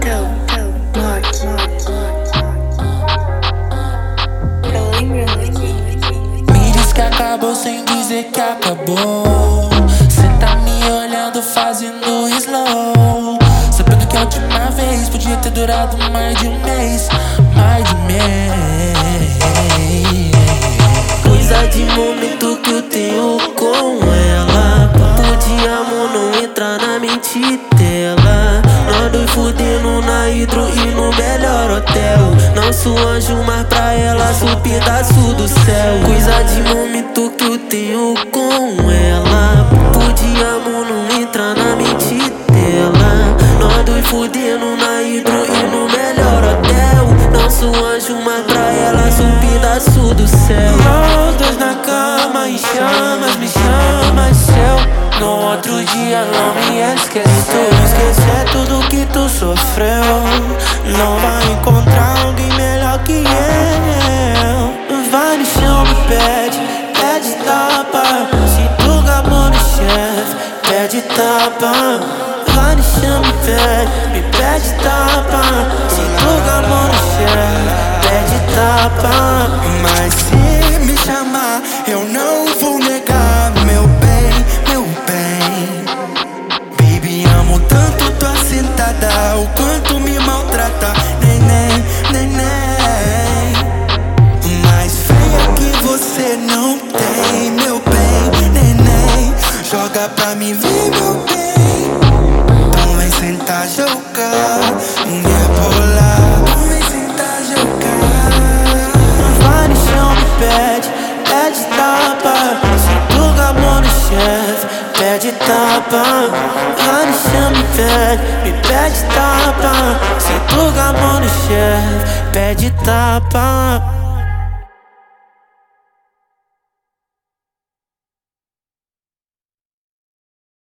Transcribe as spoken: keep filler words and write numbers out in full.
Me diz que acabou sem dizer que acabou. Cê tá me olhando fazendo slow, sabendo que a última vez podia ter durado mais de um mês. Mais de um mês. Coisa de momento que eu tenho com ela. Papo de amor não entra na mente dela. Nós dois fudendo na hidro e no melhor hotel. Não sou anjo, mas pra ela sou pedaço do céu. Coisa de momento que eu tenho com ela. Papo de amor não entra na mente dela. Nós dois fudendo na hidro e no melhor hotel. Não sou anjo, mas pra ela sou pedaço do céu. Nós dois na cama em chamas, me chama céu. No outro dia não me esquece. Tu esquecer tudo que tu sofreu. Não vai encontrar alguém melhor que eu. Vai no chão, me pede, pede tapa. Se tu gabou no chefe, pede tapa. Vai no chão, me pede, me pede tapa. Se tu gabou no chefe, pede tapa. Mas se me chamar, eu não vou negar, meu bem, meu bem. Baby, amo tanto tua sentada, o quanto me maltrata, neném, neném. Mais feia que você não tem, meu bem, neném. Joga pra mim ver, meu bem. Então vem sentar, jogar, rebolar. Então vem sentar, jogar. Vai no chão, me pede, pede tapa. Se tu gabou no chefe, pede tapa. Vai no chão, me pede, me pede tapa. Se tu gabou no chefe, pede tapa.